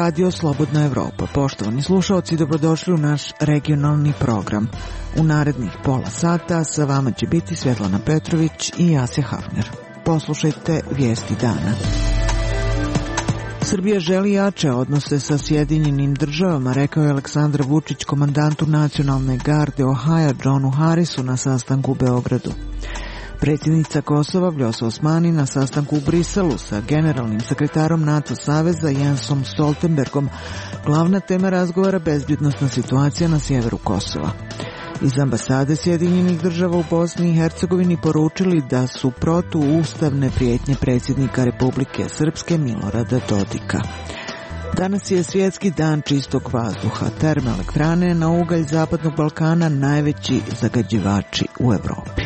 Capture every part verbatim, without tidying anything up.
Radio Slobodna Evropa. Poštovani slušaoci, dobrodošli u naš regionalni program. U narednih pola sata sa vama će biti Svetlana Petrović i Jasja Hafner. Poslušajte vijesti dana. Srbija želi jače odnose sa Sjedinjenim državama, rekao je Aleksandar Vučić komandantu nacionalne garde Ohaja Johnu Harrisu na sastanku u Beogradu. Predsjednica Kosova Vljosa Osmani na sastanku u Briselu sa generalnim sekretarom NATO saveza Jensom Stoltenbergom glavna tema razgovora bezbjednosna situacija na sjeveru Kosova. Iz ambasade Sjedinjenih država u Bosni i Hercegovini poručili da su protuustavne prijetnje predsjednika Republike Srpske Milorada Dodika. Danas je svjetski dan čistog vazduha. Termoelektrane na ugalj Zapadnog Balkana najveći zagađivači u Europi.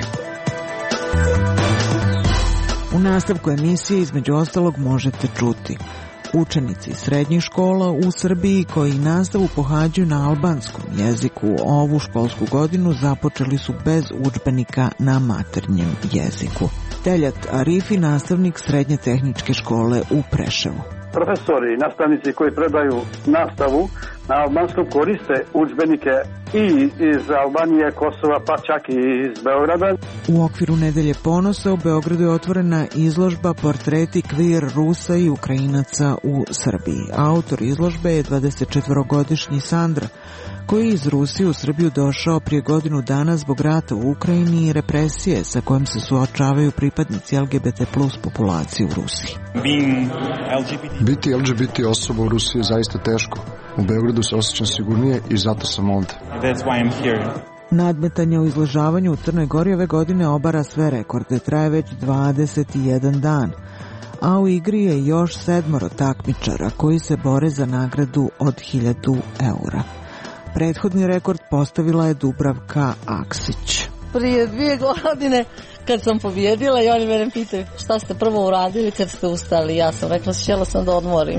U nastavku emisije između ostalog možete čuti: učenici srednjih škola u Srbiji koji nastavu pohađaju na albanskom jeziku ovu školsku godinu započeli su bez udžbenika na maternjem jeziku. Teljat Arifi, nastavnik srednje tehničke škole u Preševu. Profesori i nastavnici koji predaju nastavu na albanskom koriste udžbenike i iz Albanije, Kosova, pa čak i iz Beograda. U okviru Nedelje ponosa u Beogradu je otvorena izložba Portreti queer Rusa i Ukrajinaca u Srbiji. Autor izložbe je dvadesetčetvorogodišnji Sandra, koji je iz Rusije u Srbiju došao prije godinu dana zbog rata u Ukrajini i represije sa kojim se suočavaju pripadnici L G B T plus populacije u Rusiji. Biti L G B T osoba u Rusiji je zaista teško. U Beogradu se osjećam sigurnije i zato sam ovdje. Nadmetanje u izležavanju u Crnoj Gori ove godine obara sve rekorde, traje već dvadeset jedan dan, a u igri je još sedmoro takmičara koji se bore za nagradu od hiljadu eura. Prethodni rekord postavila je Dubravka Aksić. Prije dvije godine kad sam pobjedila i oni mene pitaju šta ste prvo uradili kad ste ustali, ja sam rekla htjela sam da odmorim.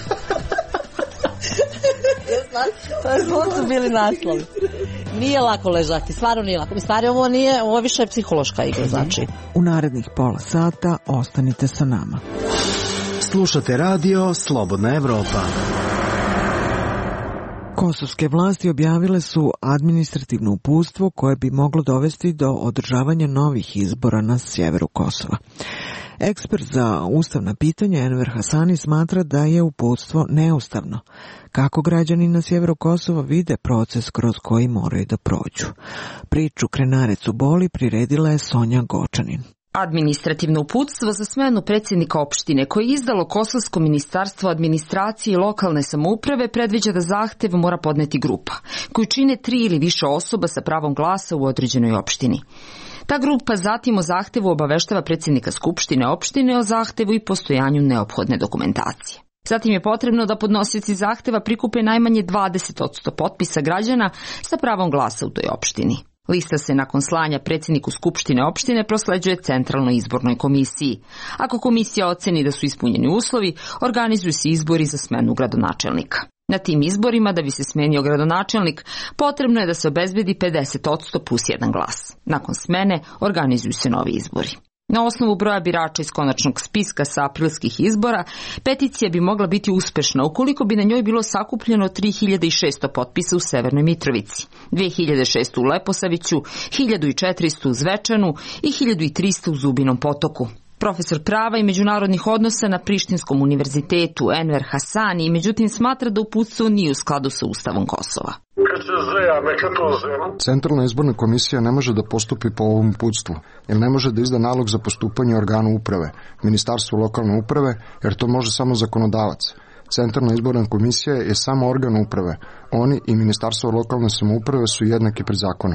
To su bili naslovi. Nije lako ležati, stvarno nije lako. Stvari ovo nije, ovo više je psihološka igra, znači. U narednih pola sata ostanite sa nama. Slušate radio Slobodna Evropa. Kosovske vlasti objavile su administrativno uputstvo koje bi moglo dovesti do održavanja novih izbora na sjeveru Kosova. Ekspert za ustavna pitanja Enver Hasani smatra da je uputstvo neustavno. Kako građani na sjeveru Kosova vide proces kroz koji moraju da prođu? Priču Krenarec u boli priredila je Sonja Gočanin. Administrativno uputstvo za smenu predsjednika opštine koje je izdalo Kosovsko ministarstvo administracije i lokalne samouprave predviđa da zahtev mora podneti grupa, koju čine tri ili više osoba sa pravom glasa u određenoj opštini. Ta grupa zatim o zahtevu obaveštava predsjednika Skupštine opštine o zahtevu i postojanju neophodne dokumentacije. Zatim je potrebno da podnosioci zahteva prikupe najmanje dvadeset posto potpisa građana sa pravom glasa u toj opštini. Lista se nakon slanja predsjedniku Skupštine opštine prosleđuje Centralnoj izbornoj komisiji. Ako komisija oceni da su ispunjeni uslovi, organizuju se izbori za smenu gradonačelnika. Na tim izborima, da bi se smenio gradonačelnik, potrebno je da se obezbedi pedeset posto plus jedan glas. Nakon smene organizuju se novi izbori. Na osnovu broja birača iz konačnog spiska sa aprilskih izbora, peticija bi mogla biti uspešna ukoliko bi na njoj bilo sakupljeno tri hiljade šesto potpisa u Severnoj Mitrovici, dve hiljade šesto u Leposaviću, hiljadu četiristo u Zvečanu i hiljadu tristo u Zubinom Potoku. Profesor prava i međunarodnih odnosa na Prištinskom univerzitetu Enver Hasani međutim smatra da uputstvo nije u skladu sa Ustavom Kosova. Centralna izborna komisija ne može da postupi po ovom uputstvu, jer ne može da izda nalog za postupanje organu uprave, Ministarstvu lokalne uprave, jer to može samo zakonodavac. Centralna izborna komisija je samo organ uprave. Oni i Ministarstvo lokalne samouprave su jednaki pred zakonom.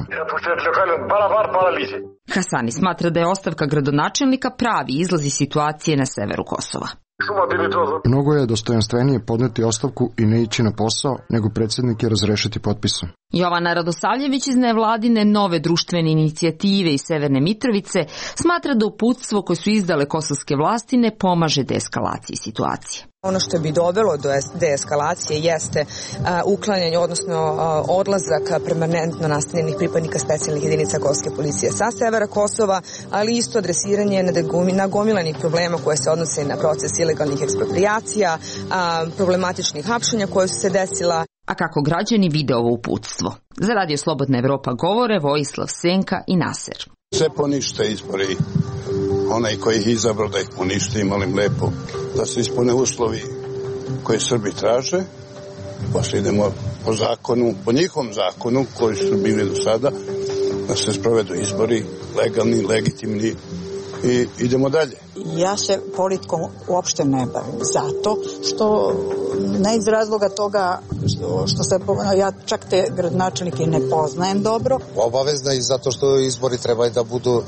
Hasani smatra da je ostavka gradonačelnika pravi izlaz iz situacije na severu Kosova. Mnogo je dostojanstvenije podneti ostavku i ne ići na posao, nego predsjednik je razrešiti potpisom. Jovana Radosavljević iz nevladine Nove društvene inicijative iz Severne Mitrovice smatra da uputstvo koje su izdale kosovske vlasti ne pomaže deeskalaciji situacije. Ono što bi dovelo do deeskalacije jeste uh, uklanjanje, odnosno uh, odlazak permanentno nastanjenih pripadnika specijalnih jedinica Kosovske policije sa severa Kosova, ali isto adresiranje nagomilanih problema koje se odnose na proces ilegalnih eksproprijacija, uh, problematičnih hapšenja koje su se desila. A kako građani vide ovo uputstvo? Za Radio Slobodna Evropa govore Vojislav Senka i Naser. Sve ponište izbori. Onaj koji ih izabrao da ih poništi, molim lepo da se ispune uslovi koje Srbi traže, posle idemo po zakonu, po njihovom zakonu koji su bili do sada, da se sprovedu izbori legalni, legitimni i idemo dalje. Ja se politikom uopšte ne bavim zato što ne iz razloga toga što, što se pomenuo, ja čak te gradonačelnike ne poznajem dobro. Obavezno i zato što izbori trebaju da budu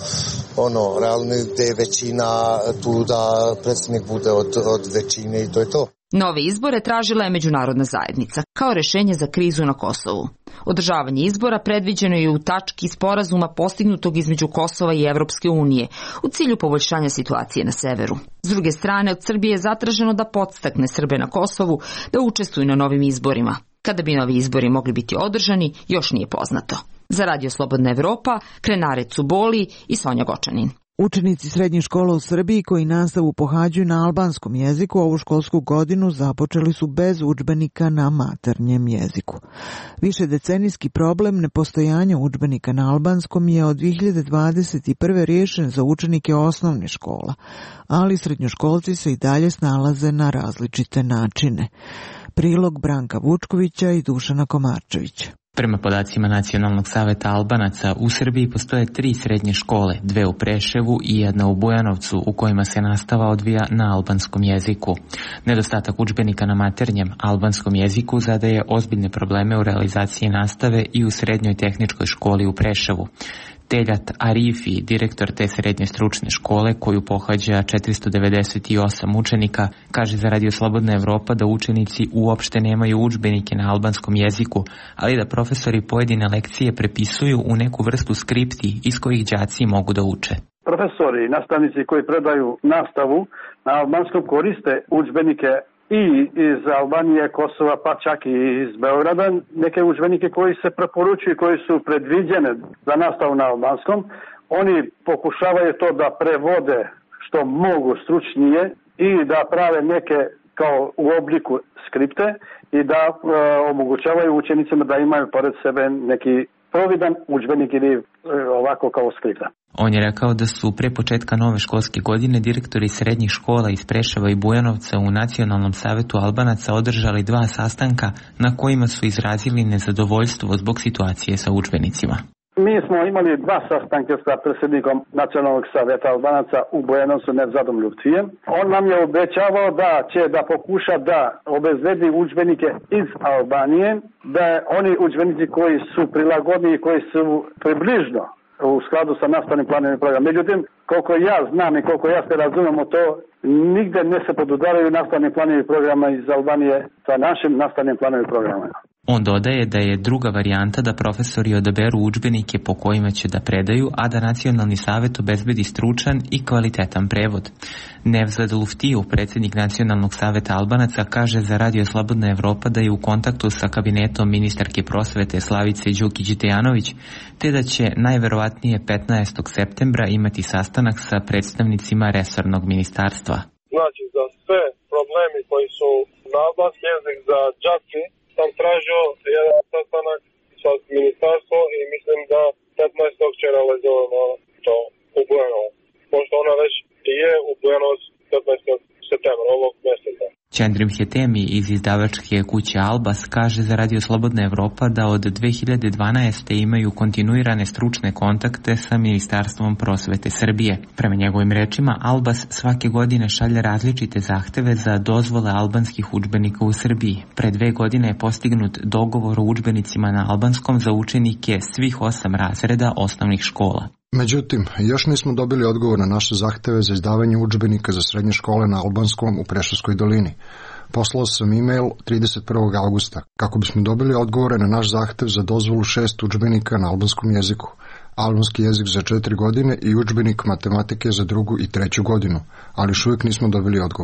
ono realni, da je većina tu, da predsjednik bude od, od većine i to je to. Nove izbore tražila je međunarodna zajednica kao rešenje za krizu na Kosovu. Održavanje izbora predviđeno je u tački sporazuma postignutog između Kosova i Evropske unije u cilju poboljšanja situacije na severu. S druge strane, od Srbije je zatraženo da podstakne Srbe na Kosovu da učestvuju na novim izborima. Kada bi novi izbori mogli biti održani, još nije poznato. Za Radio Slobodna Evropa, Krenare Cuboli i Sonja Gočanin. Učenici srednjih škola u Srbiji koji nastavu pohađaju na albanskom jeziku ovu školsku godinu započeli su bez udžbenika na maternjem jeziku. Višedecenijski problem nepostojanja udžbenika na albanskom je od dve hiljade dvadeset prve riješen za učenike osnovnih škola, ali srednjoškolci se i dalje snalaze na različite načine. Prilog Branka Vučkovića i Dušana Komarčevića. Prema podacima Nacionalnog saveta Albanaca, u Srbiji postoje tri srednje škole, dve u Preševu i jedna u Bujanovcu, u kojima se nastava odvija na albanskom jeziku. Nedostatak udžbenika na maternjem albanskom jeziku zadaje ozbiljne probleme u realizaciji nastave i u srednjoj tehničkoj školi u Preševu. Teljat Arifi, direktor te srednje stručne škole koju pohađa četiristo devedeset osam učenika, kaže za Radio Slobodna Evropa da učenici uopšte nemaju udžbenike na albanskom jeziku, ali da profesori pojedine lekcije prepisuju u neku vrstu skripti iz kojih đaci mogu da uče. Profesori i nastavnici koji predaju nastavu na albanskom koriste udžbenike i iz Albanije, Kosova, pa čak i iz Beograda, neke udžbenike koji se preporučuju, koji su predviđene za nastavu na albanskom. Oni pokušavaju to da prevode što mogu stručnije i da prave neke kao u obliku skripte i da e, omogućavaju učenicima da imaju pored sebe neki providan udžbenik ili e, ovako kao skripta. On je rekao da su pre početka nove školske godine direktori srednjih škola iz Preševa i Bujanovca u Nacionalnom savetu Albanaca održali dva sastanka na kojima su izrazili nezadovoljstvo zbog situacije sa udžbenicima. Mi smo imali dva sastanka sa predsjednikom Nacionalnog saveta Albanaca u Bujanovcu Nevzadom Ljubcijem. On nam je obećavao da će da pokuša da obezbedi udžbenike iz Albanije, da oni udžbenici koji su prilagodni i koji su približno u skladu sa nastavnim planom i programom. Međutim, koliko ja znam i koliko ja se razumemo to, nigde ne se podudaraju nastavni planovi i programa iz Albanije sa našim nastavnim planom i programama. On dodaje da je druga varijanta da profesori odaberu udžbenike po kojima će da predaju, a da Nacionalni savet obezbedi stručan i kvalitetan prevod. Nevzad Luftiju, predsjednik Nacionalnog saveta Albanaca, kaže za Radio Slobodna Evropa da je u kontaktu sa kabinetom ministarke prosvete Slavice Đukić-Tejanović, te da će najverovatnije petnaestog septembra imati sastanak sa predstavnicima resornog ministarstva. Znači, za sve problemi koji su na albanski jezik za đaci, sam tražio jedan sastanak sa ministarstvom i mislim da petnaestog će realizovano to u Bujanovac. Pošto ona već je u Bujanovac petnaestog septembra ovog mjeseca. Čendrim Hetemi iz izdavačke kuće Albas kaže za Radio Slobodna Evropa da od dve hiljade dvanaeste. imaju kontinuirane stručne kontakte sa Ministarstvom prosvete Srbije. Prema njegovim rečima, Albas svake godine šalje različite zahteve za dozvole albanskih udžbenika u Srbiji. Pre dve godine je postignut dogovor o udžbenicima na albanskom za učenike svih osam razreda osnovnih škola. Međutim, još nismo dobili odgovor na naše zahteve za izdavanje udžbenika za srednje škole na albanskom u Preševskoj dolini. Poslao sam e-mail trideset prvog avgusta kako bismo dobili odgovore na naš zahtev za dozvolu šest udžbenika na albanskom jeziku, albanski jezik za četiri godine i udžbenik matematike za drugu i treću godinu, ali još uvijek nismo dobili odgovor.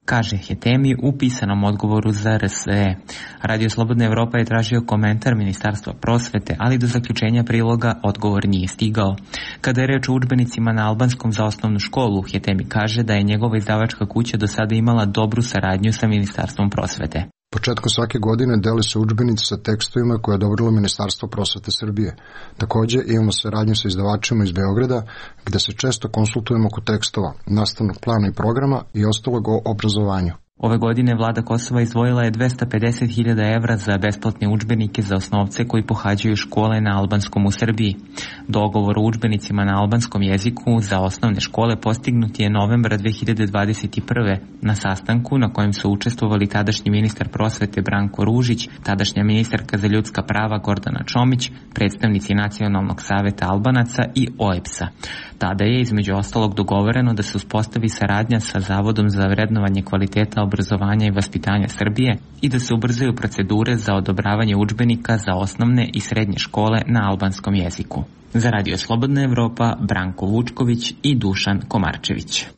kaže Hetemi u pisanom odgovoru za R S E. Radio Slobodna Evropa je tražio komentar Ministarstva prosvete, ali do zaključenja priloga odgovor nije stigao. Kada je reč o udžbenicima na albanskom za osnovnu školu, Hetemi kaže da je njegova izdavačka kuća do sada imala dobru saradnju sa Ministarstvom prosvete. Početkom svake godine dele se udžbenici sa tekstovima koje je odobrilo Ministarstvo prosvete Srbije. Takođe imamo saradnju sa izdavačima iz Beograda, gde se često konsultujemo oko tekstova, nastavnog plana i programa i ostalog o obrazovanju. Ove godine vlada Kosova izdvojila je dvesta pedeset hiljada evra za besplatne udžbenike za osnovce koji pohađaju škole na albanskom u Srbiji. Dogovor o udžbenicima na albanskom jeziku za osnovne škole postignut je novembra dve hiljade dvadeset prve. na sastanku na kojem su učestvovali tadašnji ministar prosvete Branko Ružić, tadašnja ministarka za ljudska prava Gordana Čomić, predstavnici Nacionalnog saveta Albanaca i O E B S-a. Tada je između ostalog dogovoreno da se uspostavi saradnja sa Zavodom za vrednovanje kvaliteta obrazovanja i vaspitanja Srbije i da se ubrzaju procedure za odobravanje udžbenika za osnovne i srednje škole na albanskom jeziku. Za Radio Slobodna Evropa, Branko Vučković i Dušan Komarčević.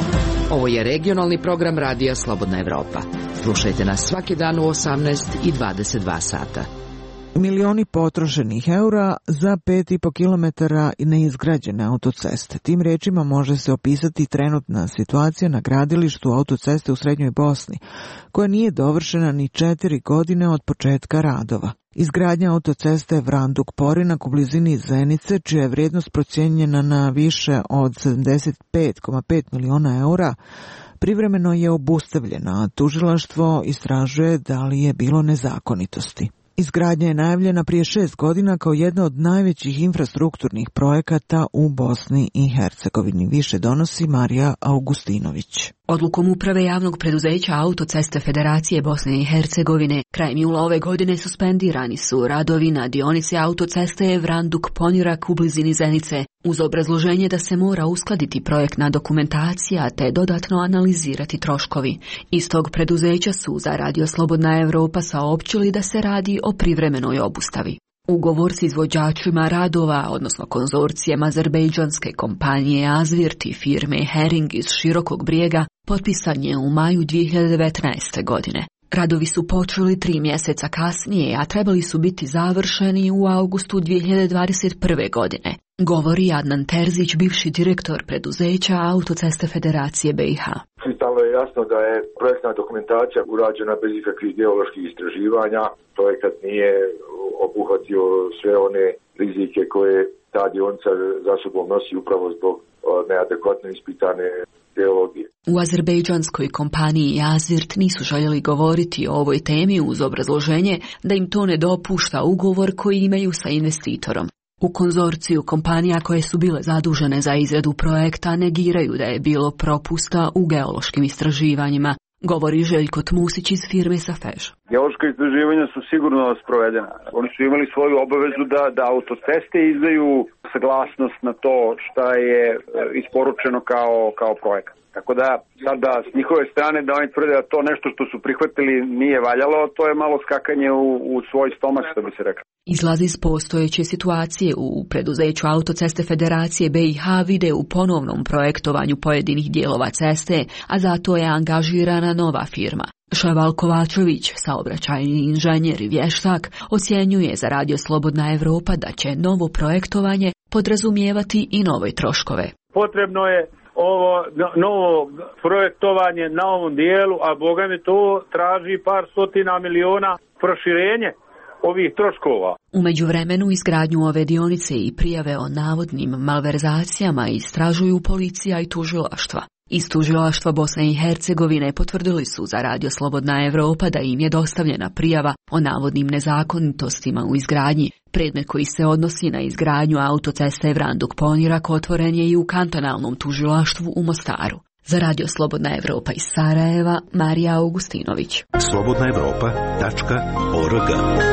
Ovo je regionalni program Radija Slobodna Evropa. Slušajte nas svaki dan u osamnaest i dvadeset dva sata. Milioni potrošenih eura za pet i po kilometara neizgrađene autoceste. Tim rečima može se opisati trenutna situacija na gradilištu autoceste u Srednjoj Bosni, koja nije dovršena ni četiri godine od početka radova. Izgradnja autoceste Vranduk-Porinak u blizini Zenice, čija je vrijednost procijenjena na više od sedamdeset pet zarez pet miliona eura, privremeno je obustavljena, a tužilaštvo istražuje da li je bilo nezakonitosti. Izgradnja je najavljena prije šest godina kao jedna od najvećih infrastrukturnih projekata u Bosni i Hercegovini. Više donosi Marija Augustinović. Odlukom uprave javnog preduzeća Autoceste Federacije Bosne i Hercegovine krajem jula ove godine suspendirani su radovi na dionici autoceste Vranduk-Ponirak u blizini Zenice, uz obrazloženje da se mora uskladiti projektna dokumentacija te dodatno analizirati troškovi. Iz tog preduzeća su za Radio Slobodna Evropa saopćili da se radi o privremenoj obustavi. Ugovor s izvođačima radova, odnosno konzorcijem azerbejdžanske kompanije Azvirt i firme Hering iz Širokog Brijega, potpisan je u maju dvije hiljade devetnaeste. godine. Radovi su počeli tri mjeseca kasnije, a trebali su biti završeni u avgustu dvije hiljade dvadeset prve. godine. Govori Adnan Terzić, bivši direktor preduzeća Autoceste Federacije B i H. Kristalno je jasno da je projektna dokumentacija urađena bez ikakvih geoloških istraživanja. Projekat nije obuhvatio sve one rizike koje ta dionica za sobom nosi upravo zbog neadekvatno ispitane geologije. U azerbejdžanskoj kompaniji Azvirt nisu željeli govoriti o ovoj temi uz obrazloženje da im to ne dopušta ugovor koji imaju sa investitorom. U konzorciju kompanija koje su bile zadužene za izradu projekta negiraju da je bilo propusta u geološkim istraživanjima, govori Željko Tmusić iz firme Safež. Geološka istraživanja su sigurno sprovedena. Oni su imali svoju obavezu da, da autoceste izdaju saglasnost na to šta je isporučeno kao, kao projekat. Tako da sada s njihove strane da oni tvrde da to nešto što su prihvatili nije valjalo, to je malo skakanje u, u svoj stomak, što bi se rekao. Izlazi iz postojeće situacije u preduzeću Autoceste Federacije B i H vide u ponovnom projektovanju pojedinih dijelova ceste, a zato je angažirana nova firma. Ševal Kovačević, saobraćajni inženjer i vještak, ocjenjuje za Radio Slobodna Evropa da će novo projektovanje podrazumijevati i nove troškove. Potrebno je ovo novo projektovanje na ovom dijelu, a boga mi to traži par stotina miliona proširenje ovih troškova. U međuvremenu izgradnju ove dionice i prijave o navodnim malverzacijama istražuju policija i tužilaštva. Iz tužilaštva Bosne i Hercegovine potvrdili su za Radio Slobodna Evropa da im je dostavljena prijava o navodnim nezakonitostima u izgradnji. Predmet koji se odnosi na izgradnju autoceste Vranduk-Ponirak otvoren je i u kantonalnom tužilaštvu u Mostaru. Za Radio Slobodna Evropa iz Sarajeva, Marija Augustinović. slobodna evropa tačka org.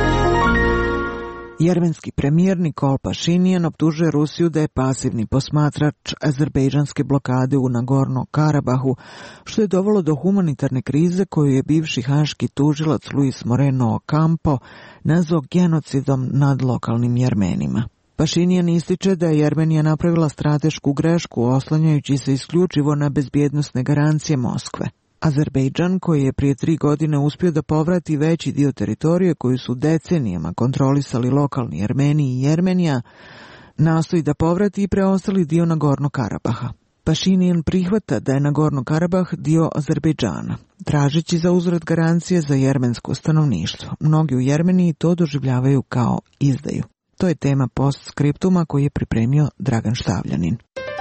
Jermenski premijer Nikol Pašinjan optužuje Rusiju da je pasivni posmatrač azerbejdžanske blokade u Nagorno-Karabahu, što je dovelo do humanitarne krize koju je bivši haški tužilac Luis Moreno Ocampo nazvao genocidom nad lokalnim Jermenima. Pašinjan ističe da je Jermenija napravila stratešku grešku oslanjajući se isključivo na bezbjednosne garancije Moskve. Azerbejdžan, koji je prije tri godine uspio da povrati veći dio teritorije koju su decenijama kontrolisali lokalni Jermeni i Jermenija, nastoji da povrati i preostali dio Nagorno Karabaha. Pašinjan prihvata da je Nagorno Karabah dio Azerbejdžana, tražeći za uzvrat garancije za jermensko stanovništvo. Mnogi u Jermeniji to doživljavaju kao izdaju. To je tema postskriptuma koji je pripremio Dragan Štavljanin.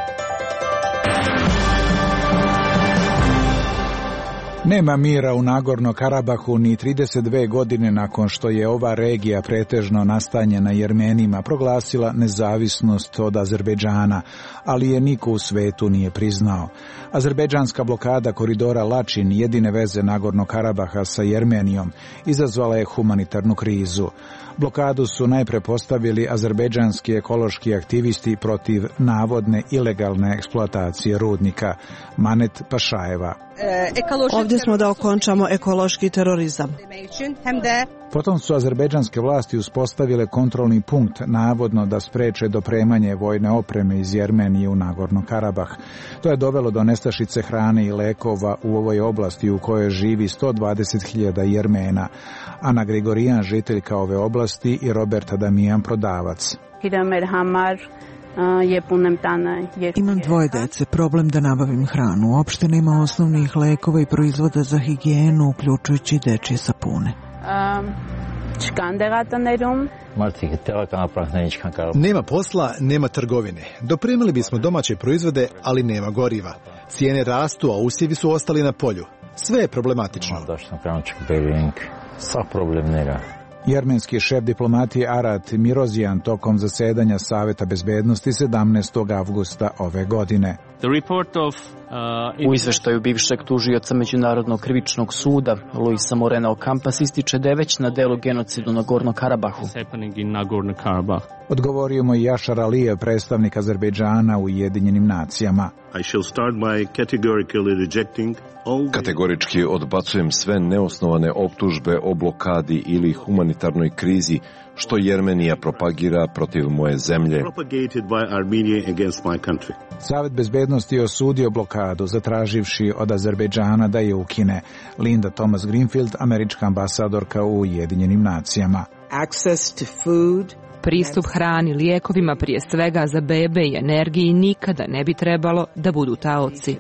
Nema mira u Nagorno Karabahu ni trideset dve godine nakon što je ova regija pretežno nastanjena Jermenima proglasila nezavisnost od Azerbejdžana, ali je niko u svetu nije priznao. Azerbejdžanska blokada koridora Lačin, jedine veze Nagorno Karabaha sa Jermenijom, izazvala je humanitarnu krizu. Blokadu su najpre postavili azerbejdžanski ekološki aktivisti protiv navodne ilegalne eksploatacije rudnika. Manet Pašajeva. Ovdje smo da okončamo ekološki terorizam. Potom su azerbejdžanske vlasti uspostavile kontrolni punkt, navodno da spreče dopremanje vojne opreme iz Jermenije u Nagorno Karabah. To je dovelo do nestašice hrane i lekova u ovoj oblasti u kojoj živi sto dvadeset hiljada Jermena. Ana Grigorijan, žiteljka ove oblasti, i Roberta Damijan, prodavac. Imam dvoje dece, problem da nabavim hranu. Uopšte nema osnovnih lekova i proizvoda za higijenu, uključujući dečje sapune. Nema posla, nema trgovine. Dopremili bismo domaće proizvode, ali nema goriva. Cijene rastu, a usjevi su ostali na polju. Sve je problematično. Jermenski šef diplomatije Arat Mirozjan tokom zasedanja Saveta bezbednosti sedamnaestog avgusta ove godine. U izveštaju bivšeg tužioca Međunarodnog krivičnog suda Luisa Morena Ocampas ističe da je već na delu genocidu na Gorno Karabahu. Odgovorio mu i Jašar Alijev, predstavnik Azerbejdžana u Ujedinjenim nacijama. Kategorički odbacujem sve neosnovane optužbe o blokadi ili humanitarnoj krizi što Jermenija propagira protiv moje zemlje. Savet bezbednosti je osudio blokadu, zatraživši od Azerbejdžana da je ukine. Linda Thomas Greenfield, američka ambasadorka u Ujedinjenim nacijama. Access to food, pristup hrani, lijekovima, prije svega za bebe i energiji, nikada ne bi trebalo da budu taoci.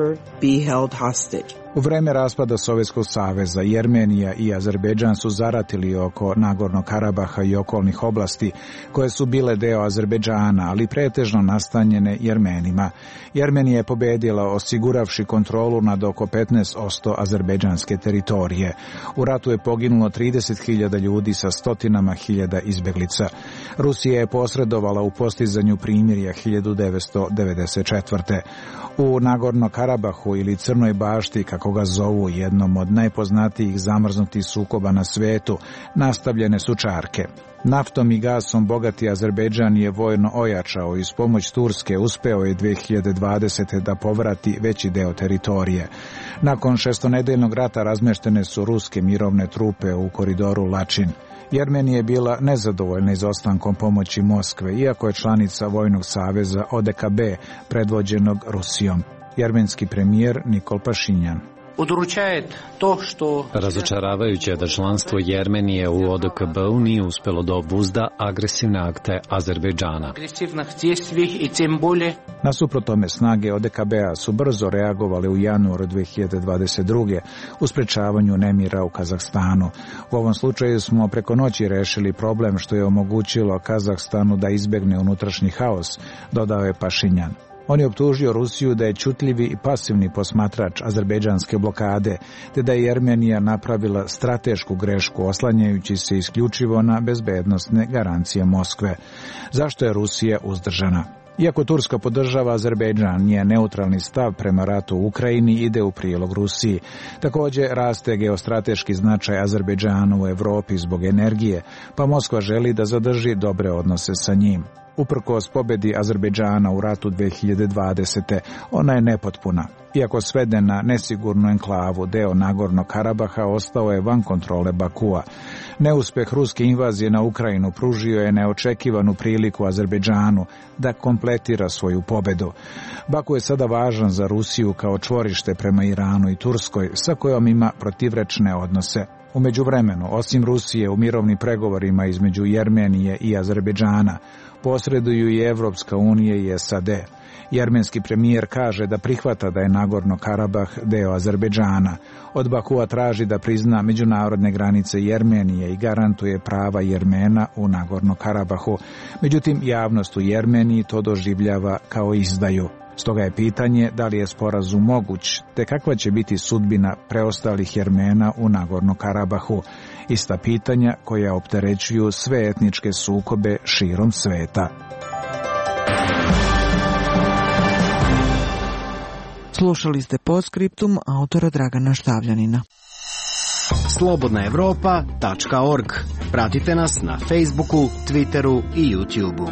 U vreme raspada Sovjetskog saveza, Jermenija i Azerbejdžan su zaratili oko Nagorno Karabaha i okolnih oblasti, koje su bile deo Azerbejdžana, ali pretežno nastanjene Jermenima. Jermenija je pobedila, osiguravši kontrolu nad oko petnaest posto azerbejdžanske teritorije. U ratu je poginulo trideset hiljada ljudi sa stotinama hiljada izbeglica. Rusija je posredovala u postizanju primirja hiljadu devetsto devedeset četvrte. U Nagorno Karabahu ili Crnoj bašti, kako ga zovu, jednom od najpoznatijih zamrznutih sukoba na svetu, nastavljene su čarke. Naftom i gasom bogati Azerbejdžan je vojno ojačao i s pomoć Turske uspeo je dve hiljade dvadesete da povrati veći deo teritorije. Nakon šestonedeljnog rata razmeštene su ruske mirovne trupe u koridoru Lačin. Jermenija je bila nezadovoljna izostankom pomoći Moskve, iako je članica Vojnog saveza O D K B predvođenog Rusijom. Jermenski premijer Nikol Pašinjan. Razočaravajuće je da članstvo Jermenije u O D K B-u nije uspjelo da obuzda agresivne akte Azerbejdžana. Nasuprot tome, snage O D K B-a su brzo reagovale u januaru dve hiljade dvadeset druge u sprečavanju nemira u Kazahstanu. U ovom slučaju smo preko noći rešili problem što je omogućilo Kazahstanu da izbegne unutrašnji haos, dodao je Pašinjan. On je optužio Rusiju da je ćutljivi i pasivni posmatrač azerbejdžanske blokade, te da je Jermenija napravila stratešku grešku oslanjajući se isključivo na bezbednosne garancije Moskve. Zašto je Rusija uzdržana? Iako Turska podržava Azerbejdžan, njen neutralni stav prema ratu u Ukrajini ide u prilog Rusiji. Također raste geostrateški značaj Azerbejdžana u Evropi zbog energije, pa Moskva želi da zadrži dobre odnose sa njim. Uprkos pobedi Azerbejdžana u ratu dve hiljade dvadesete. ona je nepotpuna. Iako sveden na nesigurnu enklavu, deo Nagornog Karabaha ostao je van kontrole Bakua. Neuspeh ruske invazije na Ukrajinu pružio je neočekivanu priliku Azerbejdžanu da kompletira svoju pobedu. Baku je sada važan za Rusiju kao čvorište prema Iranu i Turskoj, sa kojom ima protivrečne odnose. U međuvremenu, osim Rusije, u mirovnim pregovorima između Jermenije i Azerbejdžana posreduju i Evropska unija i S A D. Jermenski premijer kaže da prihvata da je Nagorno Karabah deo Azerbejdžana. Od Bakua traži da prizna međunarodne granice Jermenije i garantuje prava Jermena u Nagorno Karabahu. Međutim, javnost u Jermeniji to doživljava kao izdaju. Stoga je pitanje da li je sporazum moguć, te kakva će biti sudbina preostalih Jermena u Nagorno Karabahu. Ista pitanja koja opterećuju sve etničke sukobe širom sveta. Slušali ste Postscriptum autora Dragana Štavljanina. slobodna evropa tačka org. Pratite nas na Facebooku, Twitteru i YouTubeu.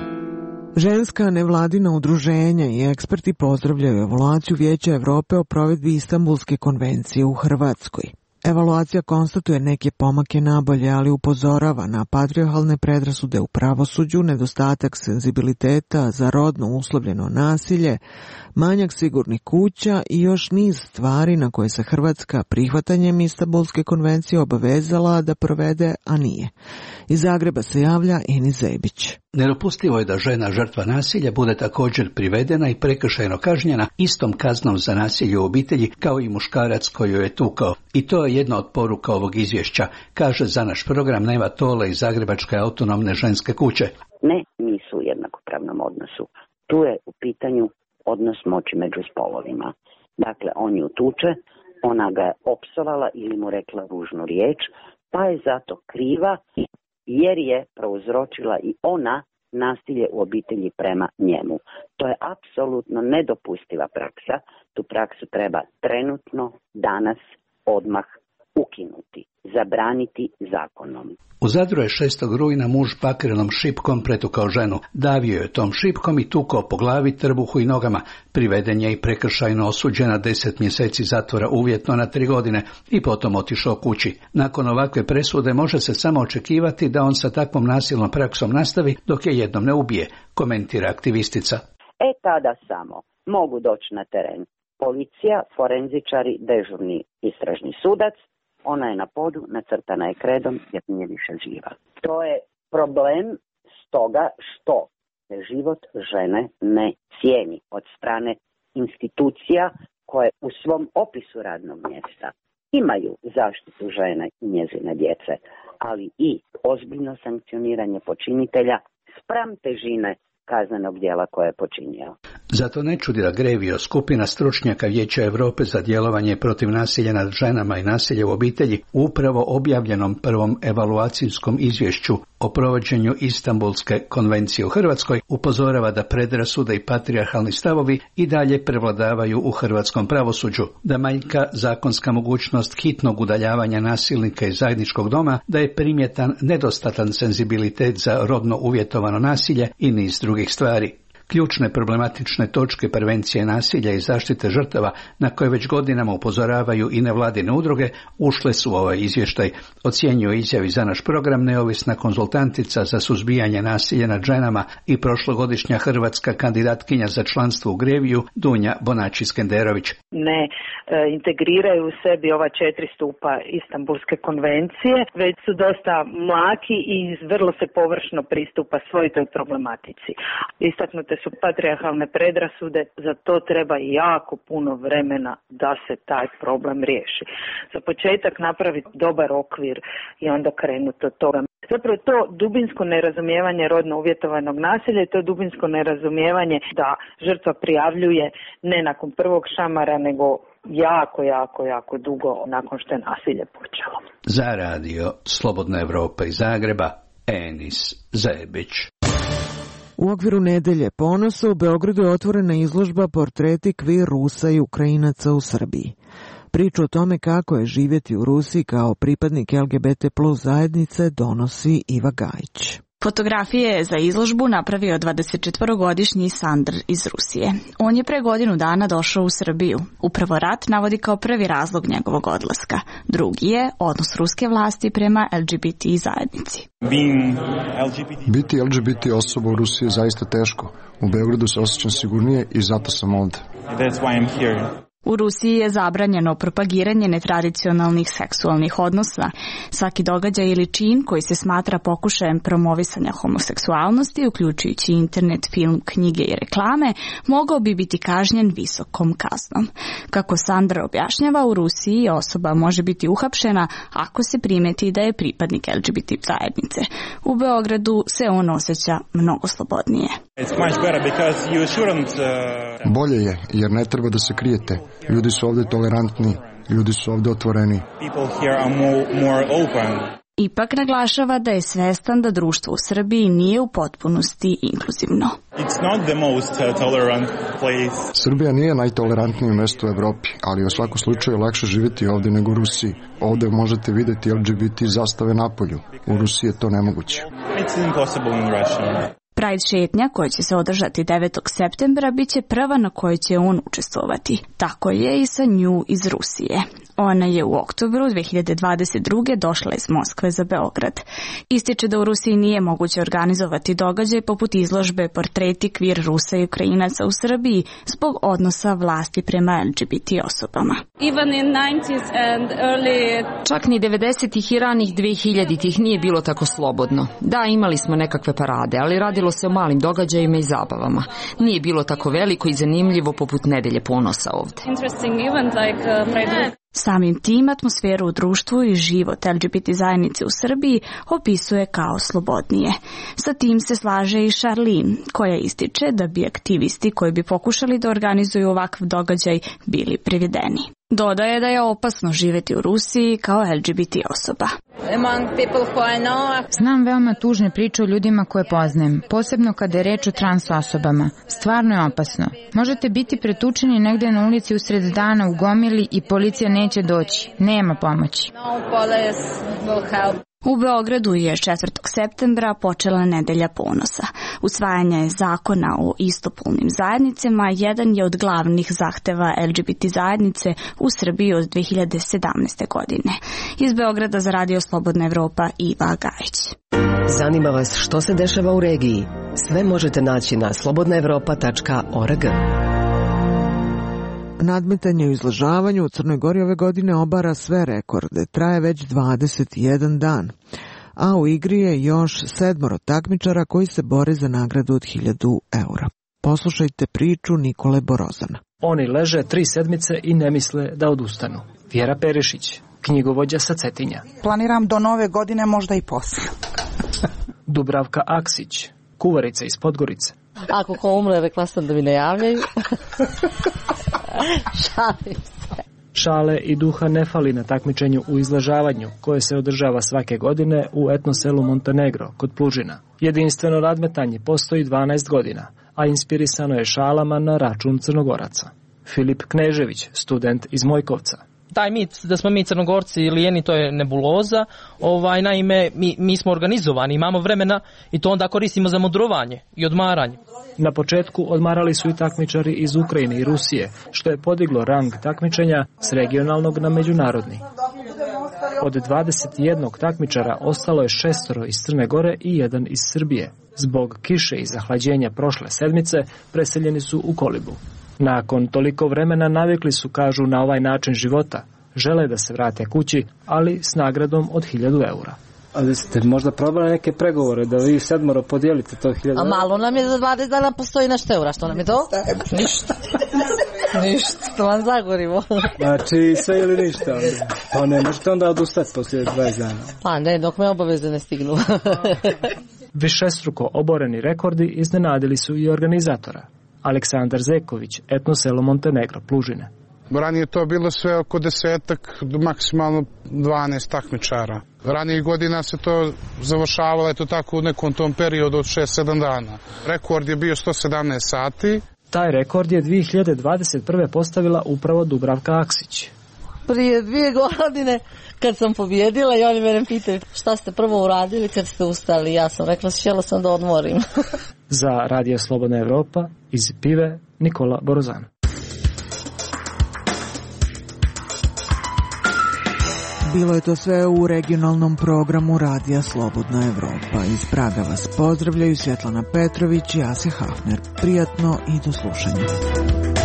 Ženska nevladina udruženja i eksperti pozdravljaju evaluaciju Vijeća Evrope o provedbi Istanbulske konvencije u Hrvatskoj. Evaluacija konstatuje neke pomake nabolje, ali upozorava na patrijarhalne predrasude u pravosuđu, nedostatak senzibiliteta za rodno uslovljeno nasilje, manjak sigurnih kuća i još niz stvari na koje se Hrvatska prihvatanjem Istanbulske konvencije obavezala da provede, a nije. Iz Zagreba se javlja Eni Zebić. Nedopustivo je da žena žrtva nasilja bude također privedena i prekršajno kažnjena istom kaznom za nasilje u obitelji kao i muškarac koji joj je tukao. I to je jedna od poruka ovog izvješća, kaže za naš program Neva Tola iz Zagrebačke autonomne ženske kuće. Ne, nisu u jednakopravnom odnosu. Tu je u pitanju odnos moći među spolovima. Dakle, on ju tuče, ona ga je opsovala ili mu rekla ružnu riječ, pa je zato kriva jer je prouzročila i ona nasilje u obitelji prema njemu. To je apsolutno nedopustiva praksa. Tu praksu treba trenutno, danas, odmah ukinuti, zabraniti zakonom. U Zadru je šestog rujna muž bakrenom šipkom pretukao ženu. Davio je tom šipkom i tukao po glavi, trbuhu i nogama. Priveden je i prekršajno osuđen na deset mjeseci zatvora uvjetno na tri godine i potom otišao kući. Nakon ovakve presude može se samo očekivati da on sa takvom nasilnom praksom nastavi dok je jednom ne ubije, komentira aktivistica. E tada samo mogu doći na teren policija, forenzičari, dežurni istražni sudac. Ona je na podu, nacrtana je kredom jer nije više živa. To je problem stoga što se život žene ne cijeni od strane institucija koje u svom opisu radnog mjesta imaju zaštitu žene i njezine djece, ali i ozbiljno sankcioniranje počinitelja spram težine kaznenog djela koje je počinio. Zato ne čudi da Grevio, skupina stručnjaka Vijeća Europe za djelovanje protiv nasilja nad ženama i nasilja u obitelji, upravo objavljenom prvom evaluacijskom izvješću o provođenju Istanbulske konvencije u Hrvatskoj, upozorava da predrasude i patrijarhalni stavovi i dalje prevladavaju u hrvatskom pravosuđu, da manjka zakonska mogućnost hitnog udaljavanja nasilnika iz zajedničkog doma, da je primjetan nedostatan senzibilitet za rodno uvjetovano nasilje i niz drugih stvari. Ključne problematične točke prevencije nasilja i zaštite žrtava, na koje već godinama upozoravaju i nevladine udruge, ušle su u ovaj izvještaj, ocjenjuje izjavi za naš program neovisna konzultantica za suzbijanje nasilja nad ženama i prošlogodišnja hrvatska kandidatkinja za članstvo u Greviju, Dunja Bonači-Skenderović. Ne e, integriraju u sebi ova četiri stupa Istanbulske konvencije, već su dosta mlaki i vrlo se površno pristupa svoj toj problematici. Istaknute su patrijarhalne predrasude, za to treba jako puno vremena da se taj problem riješi. Za početak napraviti dobar okvir i onda krenuti od toga. Zapravo to dubinsko nerazumijevanje rodno uvjetovanog nasilja i to dubinsko nerazumijevanje da žrtva prijavljuje ne nakon prvog šamara, nego jako, jako, jako dugo nakon što je nasilje počelo. Za radio Slobodna Evropa iz Zagreba, Enis Zebić. U okviru Nedelje ponosa u Beogradu je otvorena izložba Portreti kvir Rusa i Ukrajinaca u Srbiji. Priču o tome kako je živjeti u Rusiji kao pripadnik L G B T plus zajednice donosi Iva Gajić. Fotografije je za izložbu napravio dvadesetčetvorogodišnji Sandr iz Rusije. On je pre godinu dana došao u Srbiju. Upravo rat navodi kao prvi razlog njegovog odlaska. Drugi je odnos ruske vlasti prema L G B T zajednici. Biti L G B T osoba u Rusiji je zaista teško. U Beogradu se osjećam sigurnije i zato sam ovde. U Rusiji je zabranjeno propagiranje netradicionalnih seksualnih odnosa. Svaki događaj ili čin koji se smatra pokušajem promovisanja homoseksualnosti, uključujući internet, film, knjige i reklame, mogao bi biti kažnjen visokom kaznom. Kako Sandra objašnjava, u Rusiji osoba može biti uhapšena ako se primeti da je pripadnik L G B T zajednice. U Beogradu se on osjeća mnogo slobodnije. Bolje je, jer ne treba da se krijete. Ljudi su ovde tolerantni, ljudi su ovde otvoreni. Ipak naglašava da je svestan da društvo u Srbiji nije u potpunosti inkluzivno. Srbija nije najtolerantnije mesto u Evropi, ali u svakom slučaju je lakše živjeti ovde nego u Rusiji. Ovde možete videti L G B T zastave napolju. U Rusiji je to nemoguće. Pride šetnja, koja će se održati devetog septembra, bit će prva na kojoj će on učestvovati. Tako je i sa nju iz Rusije. Ona je u oktobru dve hiljade dvadeset druge došla iz Moskve za Beograd. Ističe da u Rusiji nije moguće organizovati događaj poput izložbe Portreti kvir Rusa i Ukrajinaca u Srbiji zbog odnosa vlasti prema L G B T osobama. Čak ni devedesetih i ranih dvehiljaditih nije bilo tako slobodno. Da, imali smo nekakve parade, ali radilo se o malim događajima i zabavama. Nije bilo tako veliko i zanimljivo poput Nedelje ponosa ovde. Samim tim atmosferu u društvu i život L G B T zajednice u Srbiji opisuje kao slobodnije. Sa tim se slaže i Charlene, koja ističe da bi aktivisti koji bi pokušali da organizuju ovakav događaj bili privedeni. Dodaje da je opasno živjeti u Rusiji kao L G B T osoba. Znam veoma tužne priče o ljudima koje poznajem, posebno kada je reč o trans osobama. Stvarno je opasno. Možete biti pretučeni negde na ulici usred dana u gomili i policija neće doći. Nema pomoći. U Beogradu je četvrtog septembra počela Nedelja ponosa. Usvajanje zakona o istopolnim zajednicama jedan je od glavnih zahteva L G B T zajednice u Srbiji od dve hiljade sedamnaeste. godine. Iz Beograda za Radio Slobodna Evropa Iva Gajić. Zanima vas što se dešava u regiji? Sve možete naći na slobodna evropa tačka org. Nadmetanje u izlažavanju u Crnoj Gori ove godine obara sve rekorde, traje već dvadeset jedan dan, a u igri je još sedmoro takmičara koji se bore za nagradu od hiljadu eura. Poslušajte priču Nikole Borozana. Oni leže tri sedmice i ne misle da odustanu. Vjera Perišić, knjigovođa sa Cetinja. Planiram do nove godine, možda i posle. Dubravka Aksić, kuvarica iz Podgorice. Ako ko umre, rekla sam da mi ne javljaju. Šalim se. Šale i duha ne fali na takmičenju u izlažavanju, koje se održava svake godine u etno selu Montenegro, kod Plužina. Jedinstveno nadmetanje postoji dvanaest godina, a inspirisano je šalama na račun Crnogoraca. Filip Knežević, student iz Mojkovca. Taj mit da smo mi Crnogorci lijeni, to je nebuloza. Ovaj, naime, mi, mi smo organizovani, imamo vremena i to onda koristimo za mudrovanje i odmaranje. Na početku odmarali su i takmičari iz Ukrajine i Rusije, što je podiglo rang takmičenja s regionalnog na međunarodni. Od dvadeset jednog takmičara ostalo je šestoro iz Crne Gore i jedan iz Srbije. Zbog kiše i zahlađenja prošle sedmice preseljeni su u Kolibu. Nakon toliko vremena navikli su, kažu, na ovaj način života. Žele da se vrate kući, ali s nagradom od hiljadu eura. Ali ste možda probali neke pregovore da vi sedmoro podijelite to hiljadu eura? A malo nam je za dvadeset dana postoji nešto eura, što nam je to? Ništa. Ništa, to vam zagorimo. Znači sve ili ništa? Pa ne možete onda odustati poslije dvadeset dana. Pa ne, dok me obaveze ne stignu. Višestruko oboreni rekordi iznenadili su i organizatora. Aleksandar Zeković, etno selo Montenegro, Plužine. Ranije to bilo sve oko desetak, maksimalno dvanaest takmičara. Ranijih godina se to završavalo, eto tako, u nekom tom periodu od šest sedam dana. Rekord je bio sto sedamnaest sati. Taj rekord je dve hiljade dvadeset prve postavila upravo Dubravka Aksić. prije dvije godine kad sam pobjedila i oni mene pitaju šta ste prvo uradili kad ste ustali. Ja sam rekla, sjela sam da odmorim. Za Radio Slobodna Evropa iz Pive, Nikola Borozan. Bilo je to sve u regionalnom programu Radija Slobodna Evropa. Iz Praga vas pozdravljaju Svjetlana Petrović i Asja Hafner. Prijatno i do slušanja.